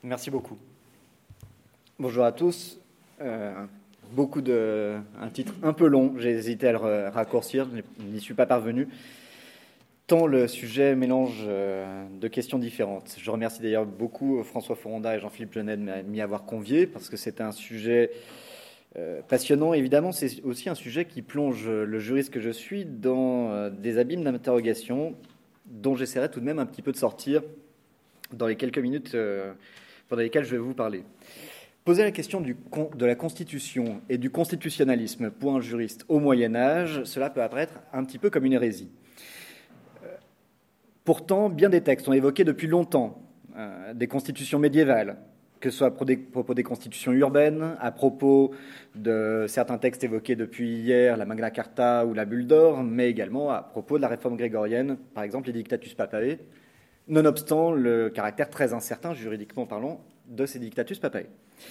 Merci beaucoup. Bonjour à tous. Un titre un peu long, j'ai hésité à le raccourcir, je n'y suis pas parvenu, tant le sujet mélange de questions différentes. Je remercie d'ailleurs beaucoup François Foronda et Jean-Philippe Genet de m'y avoir convié, parce que c'est un sujet passionnant. Évidemment, c'est aussi un sujet qui plonge le juriste que je suis dans des abîmes d'interrogation dont j'essaierai tout de même un petit peu de sortir dans les quelques minutes pendant lesquelles je vais vous parler. Poser la question de la Constitution et du constitutionnalisme pour un juriste au Moyen-Âge, cela peut apparaître un petit peu comme une hérésie. Pourtant, bien des textes ont évoqué depuis longtemps des constitutions médiévales, que ce soit à propos des constitutions urbaines, à propos de certains textes évoqués depuis hier, la Magna Carta ou la Bulle d'Or, mais également à propos de la réforme grégorienne, par exemple les Dictatus Papae, nonobstant le caractère très incertain, juridiquement parlant, de ces Dictatus Papae.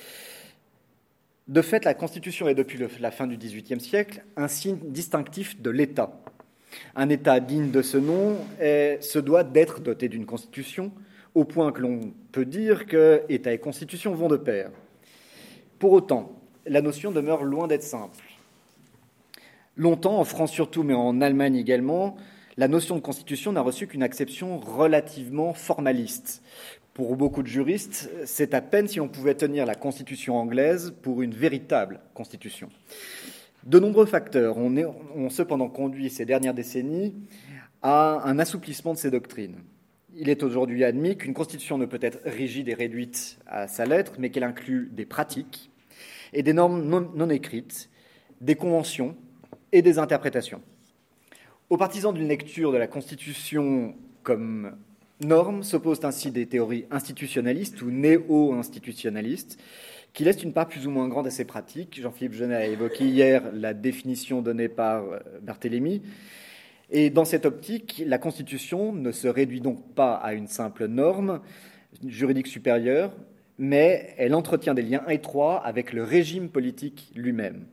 De fait, la Constitution est depuis la fin du XVIIIe siècle un signe distinctif de l'État. Un État digne de ce nom se doit d'être doté d'une Constitution, au point que l'on peut dire que État et Constitution vont de pair. Pour autant, la notion demeure loin d'être simple. Longtemps, en France surtout, mais en Allemagne également, la notion de Constitution n'a reçu qu'une acception relativement formaliste. Pour beaucoup de juristes, c'est à peine si on pouvait tenir la Constitution anglaise pour une véritable Constitution. De nombreux facteurs ont cependant conduit ces dernières décennies à un assouplissement de ces doctrines. Il est aujourd'hui admis qu'une Constitution ne peut être rigide et réduite à sa lettre, mais qu'elle inclut des pratiques et des normes non écrites, des conventions et des interprétations. Aux partisans d'une lecture de la Constitution comme norme s'opposent ainsi des théories institutionnalistes ou néo-institutionnalistes qui laissent une part plus ou moins grande à ces pratiques. Jean-Philippe Genet a évoqué hier la définition donnée par Barthélemy. Et dans cette optique, la Constitution ne se réduit donc pas à une simple norme juridique supérieure, mais elle entretient des liens étroits avec le régime politique lui-même.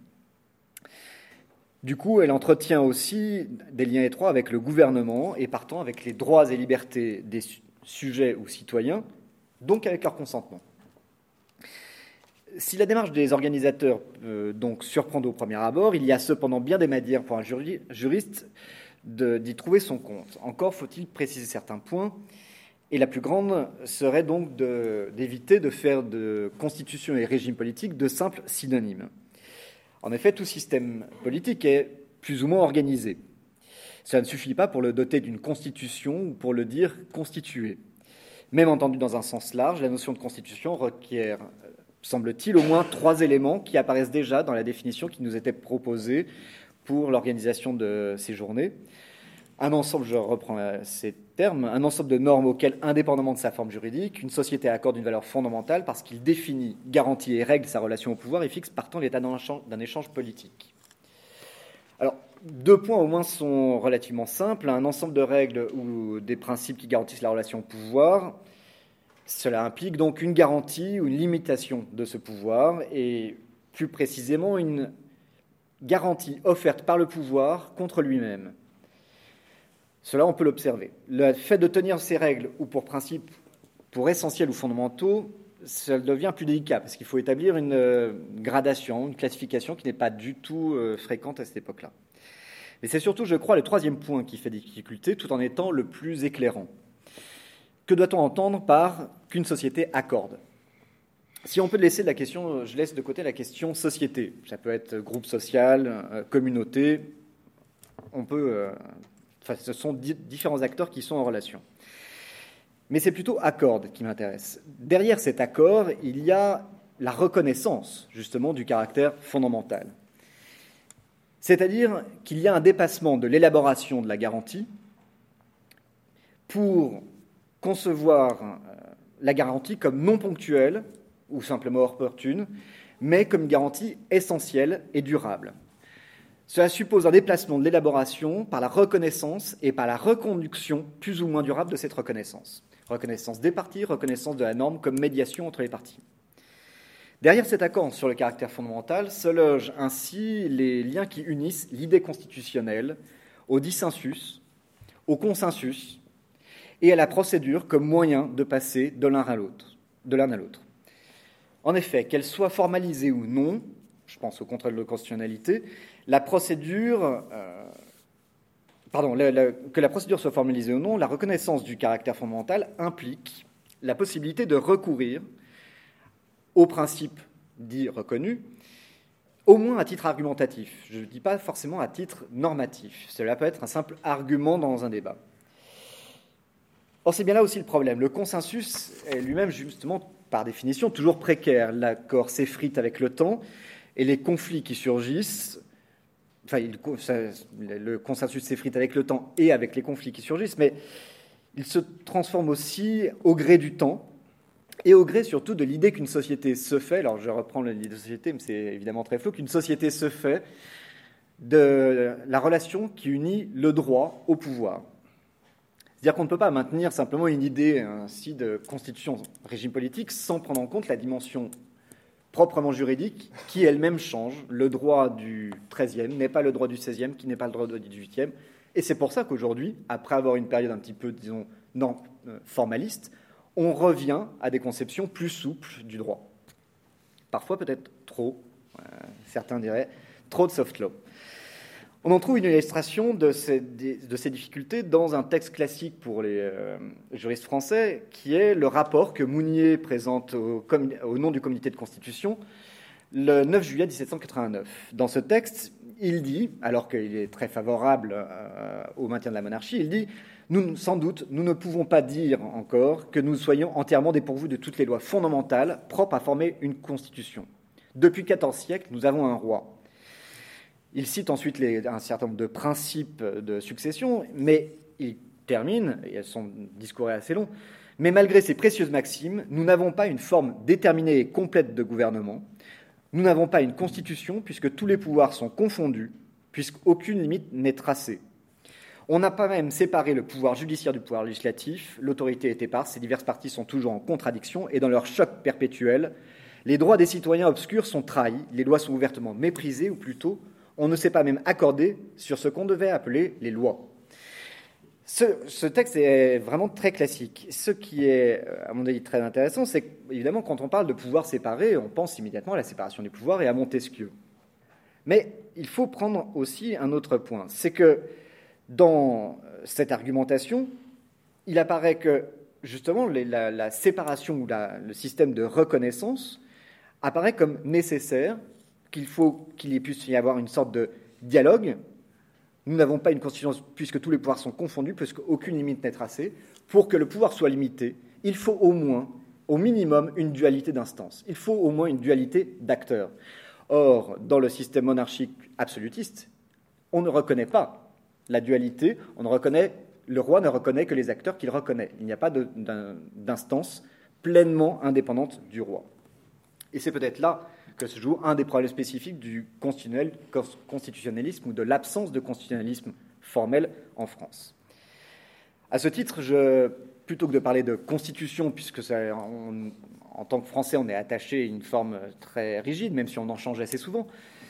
Du coup, elle entretient aussi des liens étroits avec le gouvernement et partant avec les droits et libertés des sujets ou citoyens, donc avec leur consentement. Si la démarche des organisateurs peut donc surprendre au premier abord, il y a cependant bien des manières pour un juriste d'y trouver son compte. Encore faut-il préciser certains points, et la plus grande serait donc d'éviter de faire de constitution et régime politique de simples synonymes. En effet, tout système politique est plus ou moins organisé. Cela ne suffit pas pour le doter d'une constitution ou pour le dire constitué. Même entendu dans un sens large, la notion de constitution requiert, semble-t-il, au moins 3 éléments qui apparaissent déjà dans la définition qui nous était proposée pour l'organisation de ces journées. Un ensemble, je reprends ces termes, un ensemble de normes auxquelles, indépendamment de sa forme juridique, une société accorde une valeur fondamentale parce qu'il définit, garantit et règle sa relation au pouvoir et fixe partant l'état d'un échange politique. Alors, 2 points au moins sont relativement simples. Un ensemble de règles ou des principes qui garantissent la relation au pouvoir, cela implique donc une garantie ou une limitation de ce pouvoir et plus précisément une garantie offerte par le pouvoir contre lui-même. Cela, on peut l'observer. Le fait de tenir ces règles ou pour principe, pour essentiels ou fondamentaux, ça devient plus délicat parce qu'il faut établir une gradation, une classification qui n'est pas du tout fréquente à cette époque-là. Mais c'est surtout, je crois, le 3e point qui fait difficulté tout en étant le plus éclairant. Que doit-on entendre par qu'une société accorde ? Si on peut laisser la question, je laisse de côté la question société. Ça peut être groupe social, communauté. Ce sont différents acteurs qui sont en relation. Mais c'est plutôt accord qui m'intéresse. Derrière cet accord, il y a la reconnaissance, justement, du caractère fondamental. C'est-à-dire qu'il y a un dépassement de l'élaboration de la garantie pour concevoir la garantie comme non ponctuelle ou simplement opportune, mais comme garantie essentielle et durable. Cela suppose un déplacement de l'élaboration par la reconnaissance et par la reconduction plus ou moins durable de cette reconnaissance. Reconnaissance des parties, reconnaissance de la norme comme médiation entre les parties. Derrière cet accord sur le caractère fondamental se logent ainsi les liens qui unissent l'idée constitutionnelle au dissensus, au consensus et à la procédure comme moyen de passer de l'un à l'autre. de l'un à l'autre. En effet, qu'elle soit formalisée ou non, je pense au contrôle de constitutionnalité, la procédure, que la procédure soit formalisée ou non, la reconnaissance du caractère fondamental implique la possibilité de recourir aux principes dits reconnus, au moins à titre argumentatif. Je ne dis pas forcément à titre normatif. Cela peut être un simple argument dans un débat. Or, c'est bien là aussi le problème. Le consensus est lui-même, justement, par définition, toujours précaire. L'accord s'effrite avec le temps et les conflits qui surgissent, le consensus s'effrite avec le temps et avec les conflits qui surgissent, mais il se transforme aussi au gré du temps et au gré surtout de l'idée qu'une société se fait, alors je reprends l'idée de société, mais c'est évidemment très flou, qu'une société se fait de la relation qui unit le droit au pouvoir. C'est-à-dire qu'on ne peut pas maintenir simplement une idée ainsi de constitution, régime politique, sans prendre en compte la dimension proprement juridique qui elle-même change. Le droit du XIIIe n'est pas le droit du XVIe, qui n'est pas le droit du XVIIIe. Et c'est pour ça qu'aujourd'hui, après avoir une période un petit peu, disons, formaliste, on revient à des conceptions plus souples du droit. Parfois peut-être trop, certains diraient, trop de soft law. On en trouve une illustration de ces difficultés dans un texte classique pour les juristes français, qui est le rapport que Mounier présente au nom du comité de constitution le 9 juillet 1789. Dans ce texte, il dit, alors qu'il est très favorable au maintien de la monarchie, il dit « Sans doute, nous ne pouvons pas dire encore que nous soyons entièrement dépourvus de toutes les lois fondamentales propres à former une constitution. Depuis 14 siècles, nous avons un roi. » Il cite ensuite un certain nombre de principes de succession, mais il termine, et son discours est assez long, « Mais malgré ces précieuses maximes, nous n'avons pas une forme déterminée et complète de gouvernement. Nous n'avons pas une constitution, puisque tous les pouvoirs sont confondus, puisqu'aucune limite n'est tracée. On n'a pas même séparé le pouvoir judiciaire du pouvoir législatif, l'autorité est éparse, ces diverses parties sont toujours en contradiction, et dans leur choc perpétuel, les droits des citoyens obscurs sont trahis, les lois sont ouvertement méprisées, ou plutôt, on ne s'est pas même accordé sur ce qu'on devait appeler les lois. » Ce texte est vraiment très classique. Ce qui est, à mon avis, très intéressant, c'est qu'évidemment, quand on parle de pouvoir séparé, on pense immédiatement à la séparation des pouvoirs et à Montesquieu. Mais il faut prendre aussi un autre point. C'est que dans cette argumentation, il apparaît que, justement, la séparation ou le système de reconnaissance apparaît comme nécessaire, qu'il faut qu'il puisse y avoir une sorte de dialogue. Nous n'avons pas une constitution puisque tous les pouvoirs sont confondus, puisqu'aucune limite n'est tracée. Pour que le pouvoir soit limité, il faut au minimum, une dualité d'instances. Il faut au moins une dualité d'acteurs. Or, dans le système monarchique absolutiste, on ne reconnaît pas la dualité, le roi ne reconnaît que les acteurs qu'il reconnaît. Il n'y a pas d'instance pleinement indépendante du roi. Et c'est peut-être là que se joue un des problèmes spécifiques du constitutionnalisme ou de l'absence de constitutionnalisme formel en France. À ce titre, plutôt que de parler de constitution, puisque en tant que Français, on est attaché à une forme très rigide, même si on en change assez souvent,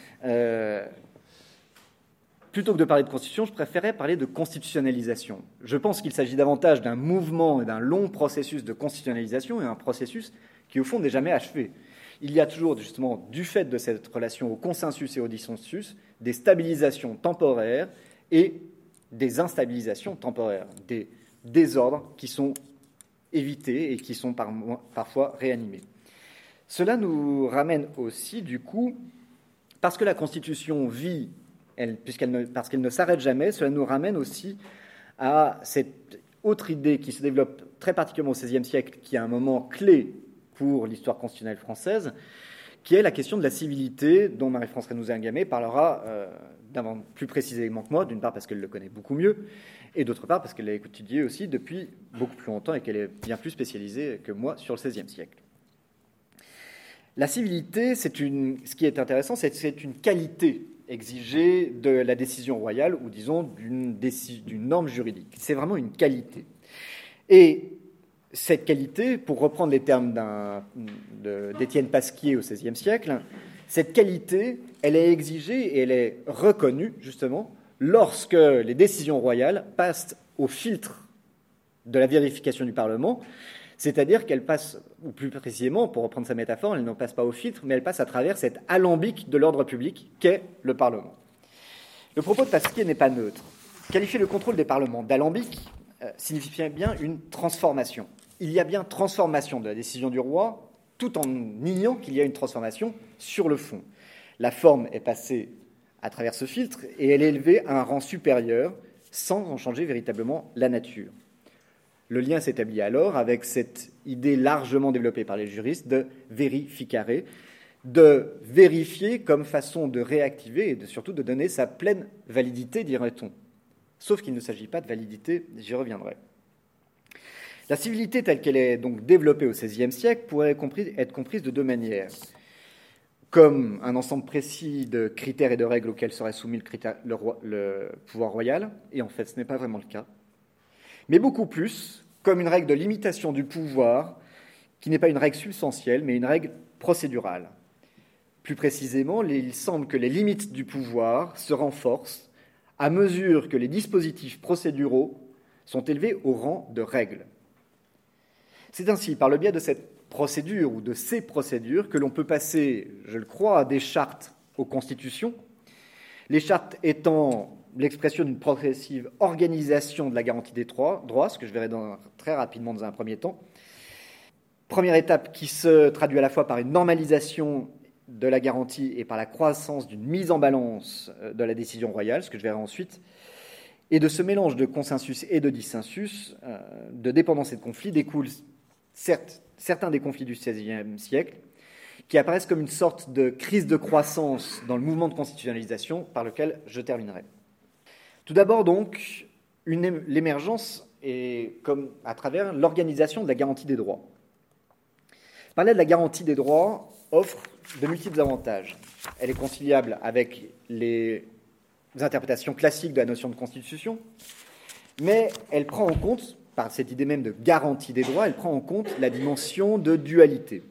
plutôt que de parler de constitution, je préférais parler de constitutionnalisation. Je pense qu'il s'agit davantage d'un mouvement et d'un long processus de constitutionnalisation, et un processus qui, au fond, n'est jamais achevé. Il y a toujours, justement, du fait de cette relation au consensus et au dissensus, des stabilisations temporaires et des instabilisations temporaires, des désordres qui sont évités et qui sont parfois réanimés. Cela nous ramène aussi, du coup, parce que la Constitution vit, parce qu'elle ne s'arrête jamais, cela nous ramène aussi à cette autre idée qui se développe très particulièrement au XVIe siècle, qui est un moment clé pour l'histoire constitutionnelle française, qui est la question de la civilité, dont Marie-France Renouzel-Gamay parlera plus précisément que moi, d'une part parce qu'elle le connaît beaucoup mieux, et d'autre part parce qu'elle l'a étudié aussi depuis beaucoup plus longtemps et qu'elle est bien plus spécialisée que moi sur le XVIe siècle. La civilité, ce qui est intéressant, c'est une qualité exigée de la décision royale, ou disons d'une norme juridique. C'est vraiment une qualité. Et cette qualité, pour reprendre les termes d'Étienne Pasquier au XVIe siècle, cette qualité, elle est exigée et elle est reconnue, justement, lorsque les décisions royales passent au filtre de la vérification du Parlement, C'est-à-dire qu'elle passe, ou plus précisément, pour reprendre sa métaphore, elle ne passe pas au filtre, mais elle passe à travers cet alambic de l'ordre public qu'est le Parlement. Le propos de Pasquier n'est pas neutre. Qualifier le contrôle des parlements d'alambic signifie bien une transformation. Il y a bien transformation de la décision du roi, tout en niant qu'il y a une transformation sur le fond. La forme est passée à travers ce filtre et elle est élevée à un rang supérieur sans en changer véritablement la nature. Le lien s'établit alors avec cette idée largement développée par les juristes de verificare, de vérifier comme façon de réactiver et surtout de donner sa pleine validité, dirait-on. Sauf qu'il ne s'agit pas de validité, j'y reviendrai. La civilité telle qu'elle est donc développée au XVIe siècle pourrait être comprise de deux manières. Comme un ensemble précis de critères et de règles auxquels serait soumis le pouvoir royal, et en fait ce n'est pas vraiment le cas, mais beaucoup plus comme une règle de limitation du pouvoir qui n'est pas une règle substantielle, mais une règle procédurale. Plus précisément, il semble que les limites du pouvoir se renforcent à mesure que les dispositifs procéduraux sont élevés au rang de règles. C'est ainsi, par le biais de cette procédure ou de ces procédures, que l'on peut passer, je le crois, des chartes aux constitutions, les chartes étant l'expression d'une progressive organisation de la garantie des droits, ce que je verrai très rapidement dans un premier temps. Première étape qui se traduit à la fois par une normalisation de la garantie et par la croissance d'une mise en balance de la décision royale, ce que je verrai ensuite, et de ce mélange de consensus et de dissensus, de dépendance et de conflit, découlent certes certains des conflits du XVIe siècle, qui apparaissent comme une sorte de crise de croissance dans le mouvement de constitutionnalisation par lequel je terminerai. Tout d'abord, donc, l'émergence est comme à travers l'organisation de la garantie des droits. Parler de la garantie des droits offre de multiples avantages. Elle est conciliable avec les interprétations classiques de la notion de constitution, mais elle prend en compte, par cette idée même de garantie des droits, elle prend en compte la dimension de dualité.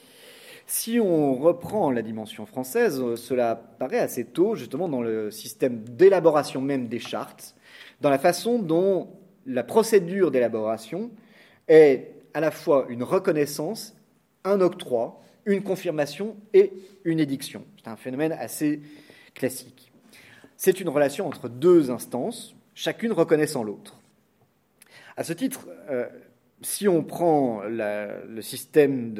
Si on reprend la dimension française, cela paraît assez tôt, justement, dans le système d'élaboration même des chartes, dans la façon dont la procédure d'élaboration est à la fois une reconnaissance, un octroi, une confirmation et une édiction. C'est un phénomène assez classique. C'est une relation entre deux instances, chacune reconnaissant l'autre. À ce titre, si on prend le système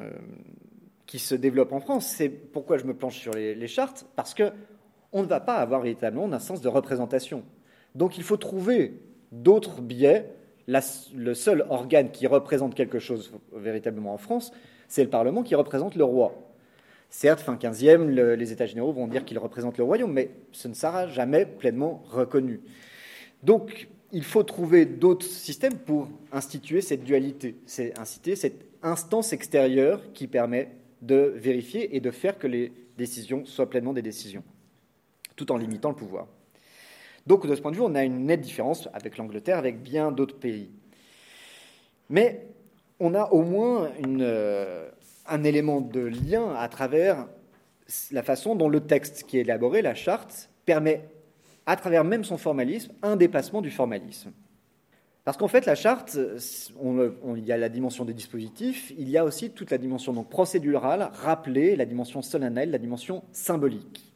qui se développe en France, c'est pourquoi je me planche sur les chartes, parce qu'on ne va pas avoir véritablement d'instance de représentation. Donc il faut trouver d'autres biais. Le seul organe qui représente quelque chose véritablement en France, c'est le Parlement qui représente le roi. Certes, fin 15e, les États généraux vont dire qu'ils représentent le royaume, mais ce ne sera jamais pleinement reconnu. Donc, il faut trouver d'autres systèmes pour instituer cette dualité, c'est inciter cette instance extérieure qui permet de vérifier et de faire que les décisions soient pleinement des décisions, tout en limitant le pouvoir. Donc, de ce point de vue, on a une nette différence avec l'Angleterre, avec bien d'autres pays. Mais on a au moins un élément de lien à travers la façon dont le texte qui est élaboré, la charte, permet, à travers même son formalisme, un dépassement du formalisme. Parce qu'en fait, la charte, il y a la dimension des dispositifs, il y a aussi toute la dimension donc, procédurale, rappelée, la dimension solennelle, la dimension symbolique.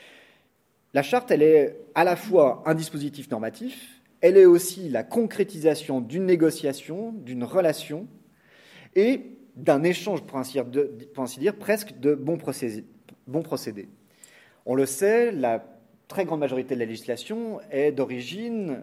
La charte, elle est à la fois un dispositif normatif, elle est aussi la concrétisation d'une négociation, d'une relation, et d'un échange, pour ainsi dire, presque de bons procédés. On le sait, la très grande majorité de la législation est d'origine,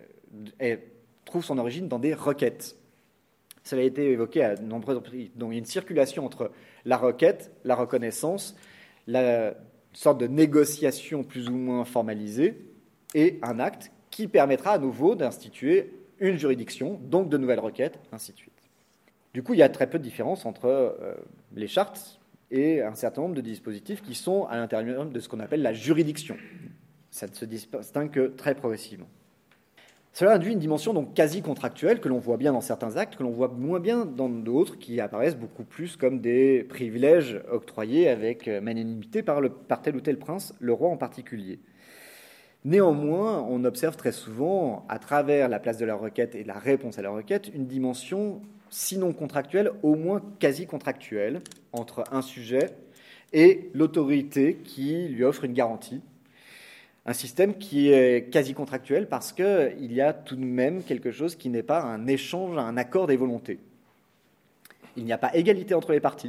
trouve son origine dans des requêtes. Cela a été évoqué à de nombreuses reprises. Donc il y a une circulation entre la requête, la reconnaissance, la sorte de négociation plus ou moins formalisée et un acte qui permettra à nouveau d'instituer une juridiction, donc de nouvelles requêtes, ainsi de suite. Du coup, il y a très peu de différence entre les chartes et un certain nombre de dispositifs qui sont à l'intérieur de ce qu'on appelle la juridiction. Ça ne se distingue que très progressivement. Cela induit une dimension donc quasi contractuelle que l'on voit bien dans certains actes, que l'on voit moins bien dans d'autres qui apparaissent beaucoup plus comme des privilèges octroyés avec magnanimité par tel ou tel prince, le roi en particulier. Néanmoins, on observe très souvent, à travers la place de la requête et de la réponse à la requête, une dimension sinon contractuelle, au moins quasi contractuelle, entre un sujet et l'autorité qui lui offre une garantie. Un système qui est quasi contractuel parce qu'il y a tout de même quelque chose qui n'est pas un échange, un accord des volontés. Il n'y a pas égalité entre les parties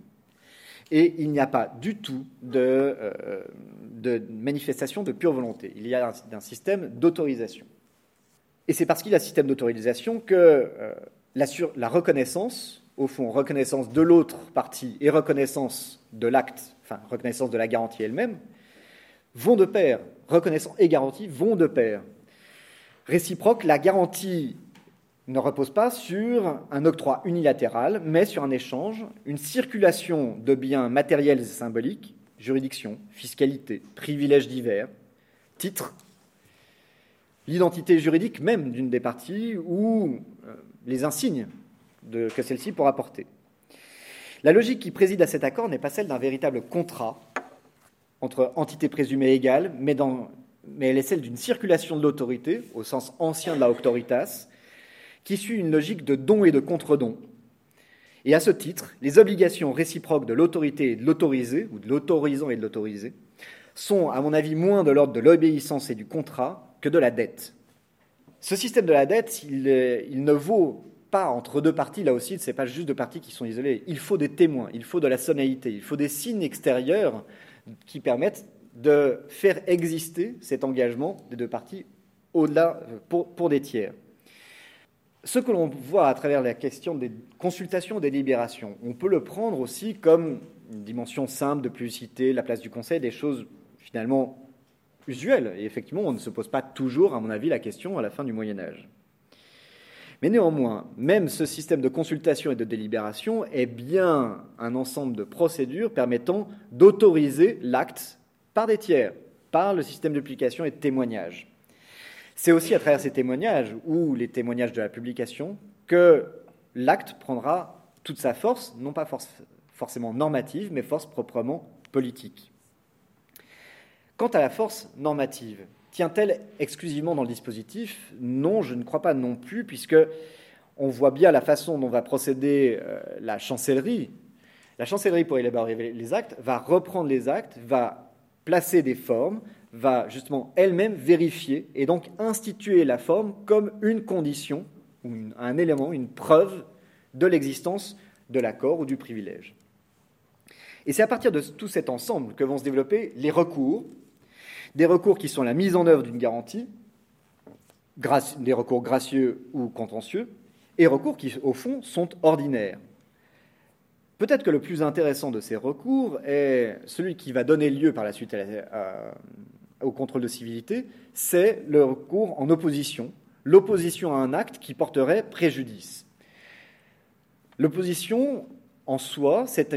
et il n'y a pas du tout de manifestation de pure volonté. Il y a un système d'autorisation. Et c'est parce qu'il y a un système d'autorisation que la reconnaissance, au fond, reconnaissance de l'autre partie et reconnaissance de l'acte, enfin reconnaissance de la garantie elle-même, vont de pair. Reconnaissance et garantie vont de pair. Réciproque, la garantie ne repose pas sur un octroi unilatéral, mais sur un échange, une circulation de biens matériels et symboliques, juridiction, fiscalité, privilèges divers, titres, l'identité juridique même d'une des parties ou les insignes que celle-ci pourra porter. La logique qui préside à cet accord n'est pas celle d'un véritable contrat entre entités présumées égales, mais elle est celle d'une circulation de l'autorité, au sens ancien de la auctoritas, qui suit une logique de don et de contre-don. Et à ce titre, les obligations réciproques de l'autorité et de l'autorisé, ou de l'autorisant et de l'autorisé, sont, à mon avis, moins de l'ordre de l'obéissance et du contrat que de la dette. Ce système de la dette, il ne vaut pas entre deux parties, là aussi, ce n'est pas juste deux parties qui sont isolées. Il faut des témoins, il faut de la sonnalité, il faut des signes extérieurs qui permettent de faire exister cet engagement des deux parties au-delà pour des tiers. Ce que l'on voit à travers la question des consultations, des délibérations, on peut le prendre aussi comme une dimension simple de publicité, la place du conseil, des choses finalement usuelles. Et effectivement, on ne se pose pas toujours, à mon avis, la question à la fin du Moyen-Âge. Mais néanmoins, même ce système de consultation et de délibération est bien un ensemble de procédures permettant d'autoriser l'acte par des tiers, par le système de publication et de témoignage. C'est aussi à travers ces témoignages, ou les témoignages de la publication, que l'acte prendra toute sa force, non pas forcément normative, mais force proprement politique. Quant à la force normative, tient-elle exclusivement dans le dispositif ? Non, je ne crois pas non plus, puisque on voit bien la façon dont va procéder la chancellerie. La chancellerie, pour élaborer les actes, va reprendre les actes, va placer des formes, va justement elle-même vérifier et donc instituer la forme comme une condition, ou un élément, une preuve de l'existence de l'accord ou du privilège. Et c'est à partir de tout cet ensemble que vont se développer les recours, des recours qui sont la mise en œuvre d'une garantie, des recours gracieux ou contentieux, et recours qui, au fond, sont ordinaires. Peut-être que le plus intéressant de ces recours est celui qui va donner lieu par la suite au contrôle de civilité, c'est le recours en opposition, l'opposition à un acte qui porterait préjudice. L'opposition, en soi, c'est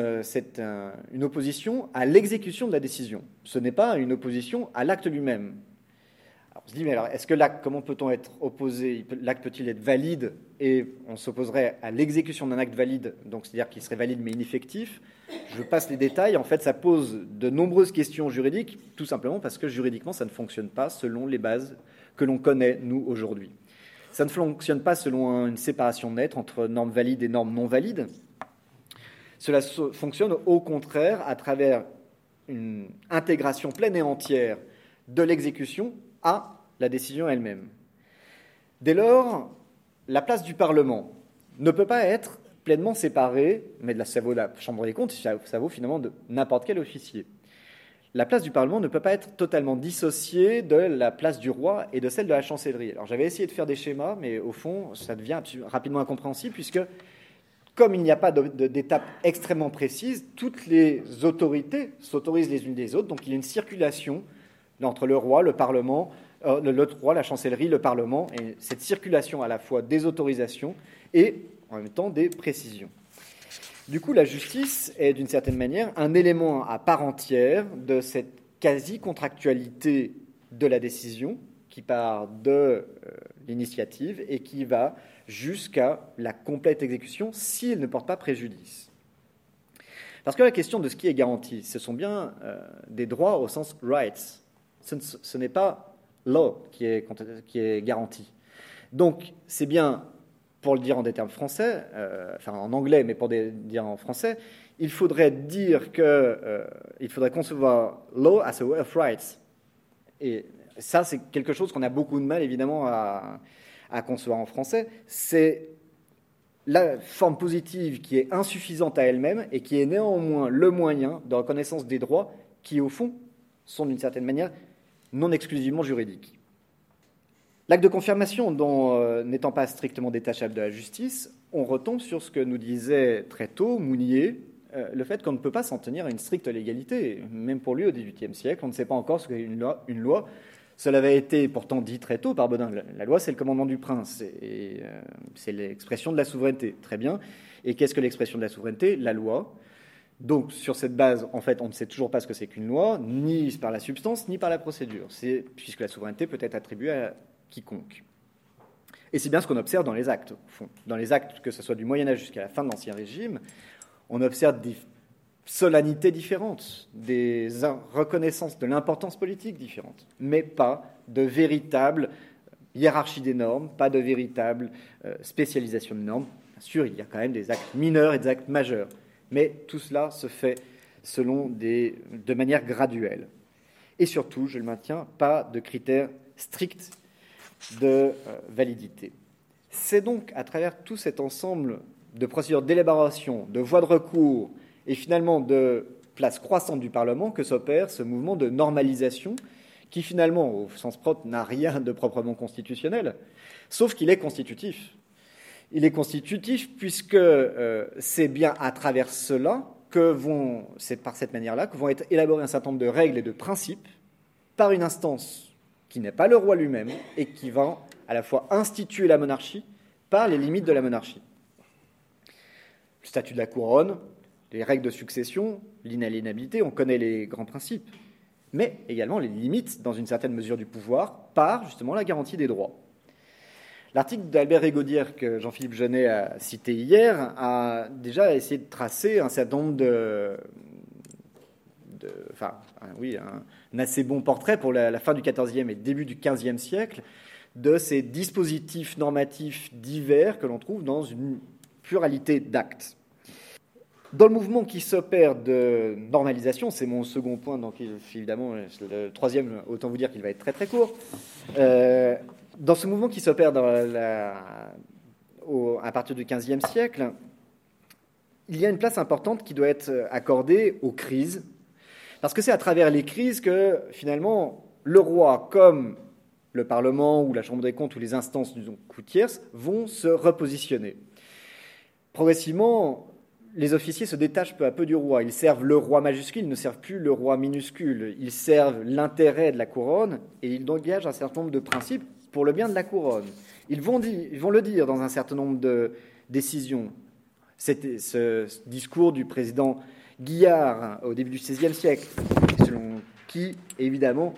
une opposition à l'exécution de la décision. Ce n'est pas une opposition à l'acte lui-même. Alors, on se dit, mais alors, est-ce que l'acte, comment peut-on être opposé ? L'acte peut-il être valide et on s'opposerait à l'exécution d'un acte valide, donc c'est-à-dire qu'il serait valide mais ineffectif ? Je passe les détails. En fait, ça pose de nombreuses questions juridiques, tout simplement parce que juridiquement, ça ne fonctionne pas selon les bases que l'on connaît, nous, aujourd'hui. Ça ne fonctionne pas selon une séparation nette entre normes valides et normes non valides. Cela fonctionne au contraire à travers une intégration pleine et entière de l'exécution à la décision elle-même. Dès lors, la place du Parlement ne peut pas être pleinement séparée, mais ça vaut la Chambre des comptes, ça vaut finalement de n'importe quel officier. La place du Parlement ne peut pas être totalement dissociée de la place du roi et de celle de la chancellerie. Alors j'avais essayé de faire des schémas, mais au fond, ça devient rapidement incompréhensible, puisque comme il n'y a pas d'étape extrêmement précise, toutes les autorités s'autorisent les unes des autres, donc il y a une circulation entre le roi, le Parlement, le roi, la chancellerie, le Parlement, et cette circulation à la fois des autorisations et en même temps des précisions. Du coup, la justice est d'une certaine manière un élément à part entière de cette quasi-contractualité de la décision qui part de l'initiative et qui va jusqu'à la complète exécution s'il ne porte pas préjudice. Parce que la question de ce qui est garanti, ce sont bien des droits au sens rights. Ce n'est pas law qui est garanti. Donc, c'est bien pour le dire en des termes français, enfin en anglais, mais pour dire en français, il faudrait dire il faudrait concevoir law as a way of rights. Et ça, c'est quelque chose qu'on a beaucoup de mal, évidemment, à concevoir en français. C'est la forme positive qui est insuffisante à elle-même et qui est néanmoins le moyen de reconnaissance des droits qui, au fond, sont d'une certaine manière non exclusivement juridiques. L'acte de confirmation, n'étant pas strictement détachable de la justice, on retombe sur ce que nous disait très tôt Mounier, le fait qu'on ne peut pas s'en tenir à une stricte légalité. Même pour lui, au XVIIIe siècle, on ne sait pas encore ce qu'est une loi. Cela avait été pourtant dit très tôt par Bodin. La loi, c'est le commandement du prince, et c'est l'expression de la souveraineté. Très bien. Et qu'est-ce que l'expression de la souveraineté ? La loi. Donc, sur cette base, en fait, on ne sait toujours pas ce que c'est qu'une loi, ni par la substance, ni par la procédure, puisque la souveraineté peut être attribuée à quiconque. Et c'est bien ce qu'on observe dans les actes, au fond. Dans les actes, que ce soit du Moyen-Âge jusqu'à la fin de l'Ancien Régime, on observe des solennités différentes, des reconnaissances de l'importance politique différentes, mais pas de véritable hiérarchie des normes, pas de véritable spécialisation des normes. Bien sûr, il y a quand même des actes mineurs et des actes majeurs, mais tout cela se fait de manière graduelle. Et surtout, je le maintiens, pas de critères stricts de validité. C'est donc à travers tout cet ensemble de procédures d'élaboration, de voies de recours et finalement de place croissante du Parlement que s'opère ce mouvement de normalisation qui finalement, au sens propre, n'a rien de proprement constitutionnel, sauf qu'il est constitutif. Il est constitutif puisque c'est bien à travers cela c'est par cette manière-là que vont être élaborées un certain nombre de règles et de principes par une instance qui n'est pas le roi lui-même et qui va à la fois instituer la monarchie par les limites de la monarchie. Le statut de la couronne, les règles de succession, l'inaliénabilité, on connaît les grands principes, mais également les limites, dans une certaine mesure, du pouvoir par justement la garantie des droits. L'article d'Albert Rigaudière que Jean-Philippe Jeunet a cité hier a déjà essayé de tracer un certain nombre un assez bon portrait pour la fin du XIVe et début du XVe siècle de ces dispositifs normatifs divers que l'on trouve dans une pluralité d'actes. Dans le mouvement qui s'opère de normalisation, c'est mon second point, donc évidemment le troisième, autant vous dire qu'il va être très très court. Dans ce mouvement qui s'opère à partir du XVe siècle, il y a une place importante qui doit être accordée aux crises, parce que c'est à travers les crises que, finalement, le roi, comme le Parlement ou la Chambre des comptes ou les instances tierces, vont se repositionner. Progressivement, les officiers se détachent peu à peu du roi. Ils servent le roi majuscule, ils ne servent plus le roi minuscule. Ils servent l'intérêt de la couronne et ils engagent un certain nombre de principes pour le bien de la couronne. Ils vont le dire dans un certain nombre de décisions. C'était ce discours du président Guillard au début du XVIe siècle, selon qui, évidemment,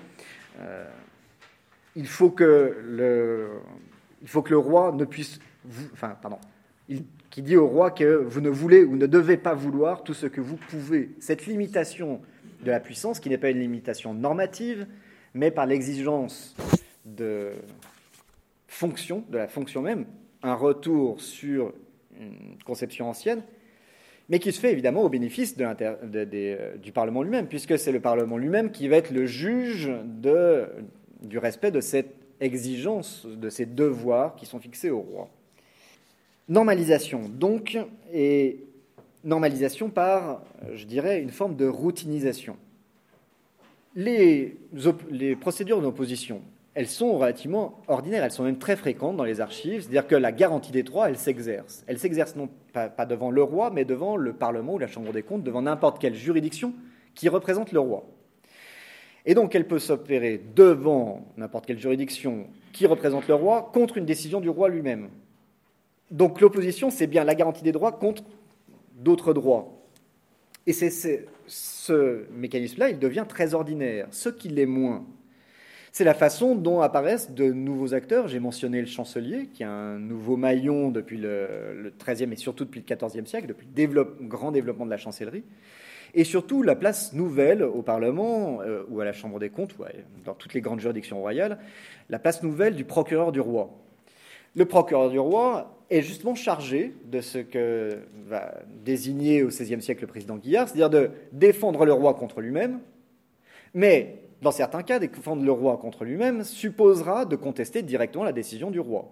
il faut que le roi ne puisse... qui dit au roi que vous ne voulez ou ne devez pas vouloir tout ce que vous pouvez. Cette limitation de la puissance, qui n'est pas une limitation normative, mais par l'exigence de la fonction même, un retour sur une conception ancienne, mais qui se fait évidemment au bénéfice du Parlement lui-même, puisque c'est le Parlement lui-même qui va être le juge du respect de cette exigence, de ces devoirs qui sont fixés au roi. Normalisation, donc, et normalisation par, je dirais, une forme de routinisation. Les procédures d'opposition, elles sont relativement ordinaires, elles sont même très fréquentes dans les archives, c'est-à-dire que la garantie des droits, elle s'exerce. Elle s'exerce non pas devant le roi, mais devant le Parlement ou la Chambre des comptes, devant n'importe quelle juridiction qui représente le roi. Et donc, elle peut s'opérer devant n'importe quelle juridiction qui représente le roi contre une décision du roi lui-même. Donc, l'opposition, c'est bien la garantie des droits contre d'autres droits. Et ce mécanisme-là, il devient très ordinaire. Ce qui l'est moins, c'est la façon dont apparaissent de nouveaux acteurs. J'ai mentionné le chancelier, qui est un nouveau maillon depuis le XIIIe et surtout depuis le XIVe siècle, depuis le grand développement de la chancellerie. Et surtout, la place nouvelle au Parlement ou à la Chambre des comptes, ou dans toutes les grandes juridictions royales, la place nouvelle du procureur du roi. Le procureur du roi est justement chargé de ce que va désigner au XVIe siècle le président Guillard, c'est-à-dire de défendre le roi contre lui-même, mais dans certains cas, défendre le roi contre lui-même supposera de contester directement la décision du roi.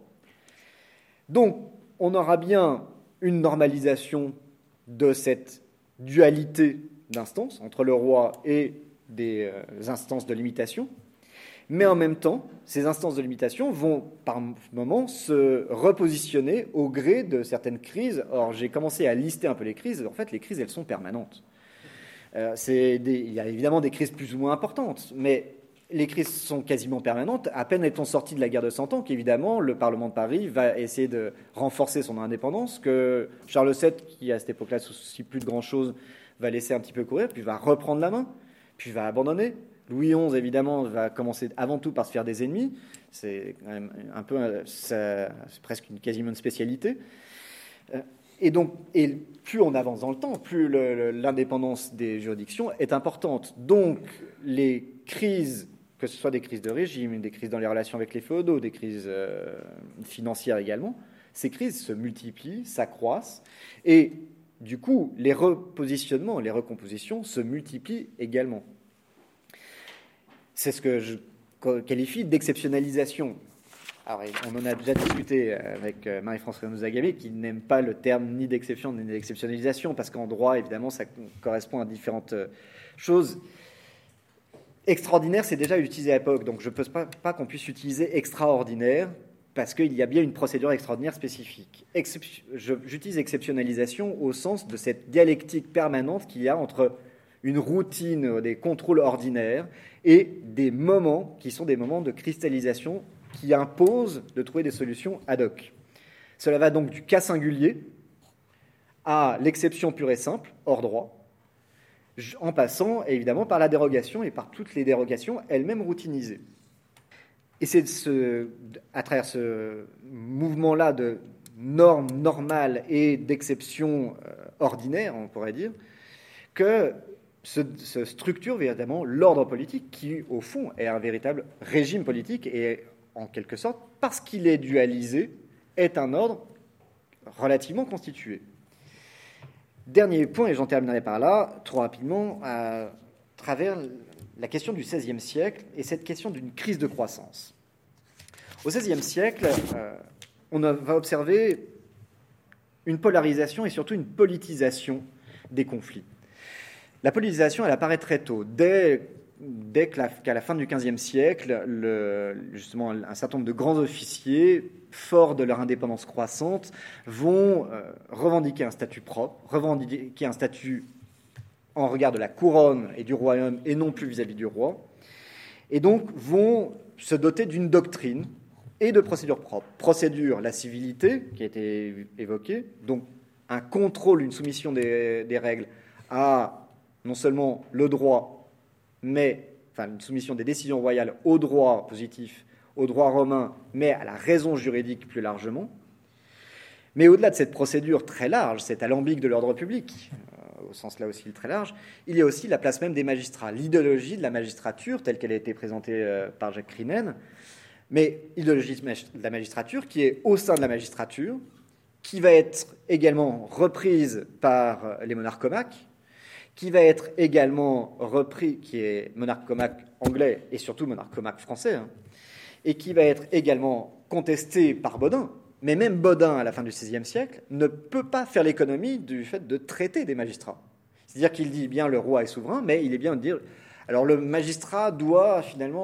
Donc, on aura bien une normalisation de cette dualité d'instances entre le roi et des instances de limitation, mais en même temps, ces instances de limitation vont par moments se repositionner au gré de certaines crises. Or, j'ai commencé à lister un peu les crises. En fait, les crises, elles sont permanentes. Il y a évidemment des crises plus ou moins importantes, mais les crises sont quasiment permanentes. À peine est-on sorti de la guerre de 100 ans qu'évidemment, le Parlement de Paris va essayer de renforcer son indépendance, que Charles VII, qui à cette époque-là ne se soucie plus de grand-chose, va laisser un petit peu courir, puis va reprendre la main, puis va abandonner. Louis XI, évidemment, va commencer avant tout par se faire des ennemis. C'est quand même un peu, c'est presque quasiment une spécialité. Et plus on avance dans le temps, plus l'indépendance des juridictions est importante. Donc, les crises, que ce soit des crises de régime, des crises dans les relations avec les féodaux, des crises financières également, ces crises se multiplient, s'accroissent, et du coup, les repositionnements, les recompositions se multiplient également. C'est ce que je qualifie d'exceptionnalisation. Alors, on en a déjà discuté avec Marie-France Renouzagamé, qui n'aime pas le terme ni d'exception ni d'exceptionnalisation, parce qu'en droit, évidemment, ça correspond à différentes choses. Extraordinaire, c'est déjà utilisé à l'époque, donc je ne pense pas qu'on puisse utiliser extraordinaire, parce qu'il y a bien une procédure extraordinaire spécifique. J'utilise exceptionnalisation au sens de cette dialectique permanente qu'il y a entre une routine des contrôles ordinaires et des moments qui sont des moments de cristallisation qui imposent de trouver des solutions ad hoc. Cela va donc du cas singulier à l'exception pure et simple, hors droit, en passant évidemment par la dérogation et par toutes les dérogations elles-mêmes routinisées. Et c'est à travers ce mouvement-là de normes normales et d'exceptions ordinaires, on pourrait dire, que se structure véritablement l'ordre politique qui, au fond, est un véritable régime politique et, en quelque sorte, parce qu'il est dualisé, est un ordre relativement constitué. Dernier point, et j'en terminerai par là, trop rapidement, à travers la question du XVIe siècle et cette question d'une crise de croissance. Au XVIe siècle, on va observer une polarisation et surtout une politisation des conflits. La politisation, elle apparaît très tôt. Dès qu'à la fin du XVe siècle, justement, un certain nombre de grands officiers, forts de leur indépendance croissante, vont revendiquer un statut propre, revendiquer un statut en regard de la couronne et du royaume, et non plus vis-à-vis du roi, et donc vont se doter d'une doctrine et de procédures propres. Procédure, la civilité, qui a été évoquée, donc un contrôle, une soumission des règles à non seulement le droit, mais une soumission des décisions royales au droit positif, au droit romain, mais à la raison juridique plus largement. Mais au-delà de cette procédure très large, cet alambic de l'ordre public, au sens là aussi très large, il y a aussi la place même des magistrats, l'idéologie de la magistrature telle qu'elle a été présentée par Jacques Crinen, mais idéologie de la magistrature qui est au sein de la magistrature, qui va être également reprise par les monarques comaques, qui va être également repris, qui est monarque comaque anglais et surtout monarque comaque français, et qui va être également contesté par Bodin. Mais même Bodin, à la fin du XVIe siècle, ne peut pas faire l'économie du fait de traiter des magistrats. C'est-à-dire qu'il dit bien le roi est souverain, mais il est bien de dire alors le magistrat doit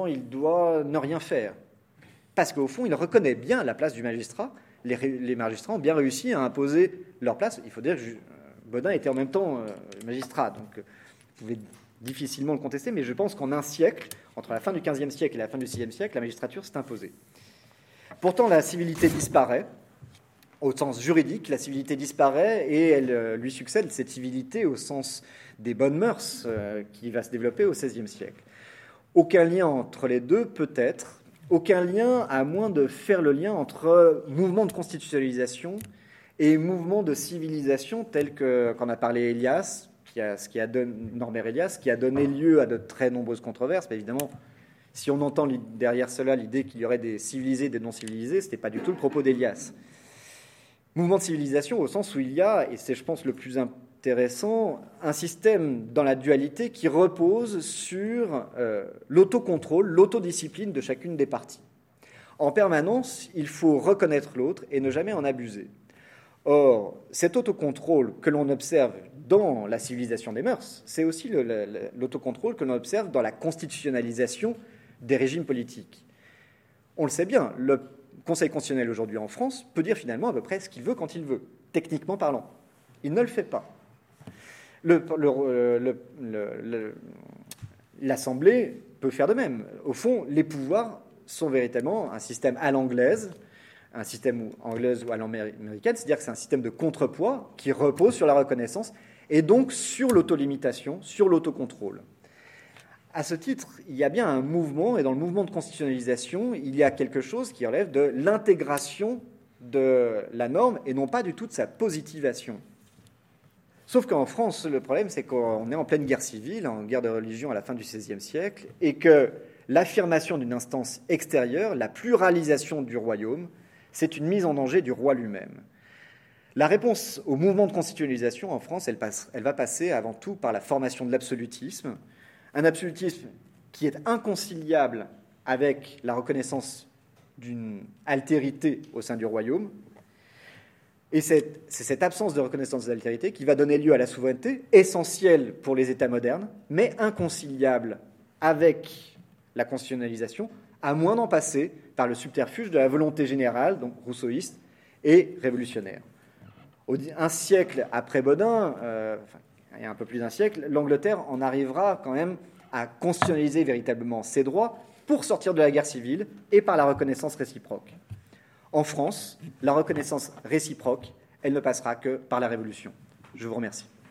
ne rien faire. Parce qu'au fond, il reconnaît bien la place du magistrat. Les magistrats ont bien réussi à imposer leur place. Il faut dire que Bodin était en même temps magistrat, donc vous pouvez difficilement le contester, mais je pense qu'en un siècle, entre la fin du XVe siècle et la fin du VIe siècle, la magistrature s'est imposée. Pourtant, la civilité disparaît, au sens juridique, la civilité disparaît et elle lui succède cette civilité au sens des bonnes mœurs qui va se développer au XVIe siècle. Aucun lien entre les deux peut-être, aucun lien à moins de faire le lien entre mouvement de constitutionnalisation et mouvement de civilisation tel qu'en a parlé Elias, Norbert Elias, qui a donné lieu à de très nombreuses controverses. Mais évidemment, Si on entend derrière cela l'idée qu'il y aurait des civilisés et des non-civilisés, ce n'était pas du tout le propos d'Élias. Mouvement de civilisation au sens où il y a, et c'est je pense le plus intéressant, un système dans la dualité qui repose sur l'autocontrôle, l'autodiscipline de chacune des parties. En permanence, il faut reconnaître l'autre et ne jamais en abuser. Or, cet autocontrôle que l'on observe dans la civilisation des mœurs, c'est aussi l'autocontrôle que l'on observe dans la constitutionnalisation des régimes politiques. On le sait bien, le Conseil constitutionnel aujourd'hui en France peut dire finalement à peu près ce qu'il veut quand il veut, techniquement parlant. Il ne le fait pas. L'Assemblée peut faire de même. Au fond, les pouvoirs sont véritablement un système à l'anglaise, un système anglaise ou à l'américaine, c'est-à-dire que c'est un système de contrepoids qui repose sur la reconnaissance et donc sur l'autolimitation, sur l'autocontrôle. À ce titre, il y a bien un mouvement, et dans le mouvement de constitutionnalisation, il y a quelque chose qui relève de l'intégration de la norme et non pas du tout de sa positivation. Sauf qu'en France, le problème, c'est qu'on est en pleine guerre civile, en guerre de religion à la fin du XVIe siècle, et que l'affirmation d'une instance extérieure, la pluralisation du royaume, c'est une mise en danger du roi lui-même. La réponse au mouvement de constitutionnalisation en France, elle va passer avant tout par la formation de l'absolutisme, un absolutisme qui est inconciliable avec la reconnaissance d'une altérité au sein du royaume. Et c'est cette absence de reconnaissance de l'altérité qui va donner lieu à la souveraineté, essentielle pour les États modernes, mais inconciliable avec la constitutionnalisation, à moins d'en passer par le subterfuge de la volonté générale, donc rousseauiste et révolutionnaire. Un siècle après Bodin, il y a un peu plus d'un siècle, l'Angleterre en arrivera quand même à constitutionnaliser véritablement ses droits pour sortir de la guerre civile et par la reconnaissance réciproque. En France, la reconnaissance réciproque, elle ne passera que par la Révolution. Je vous remercie.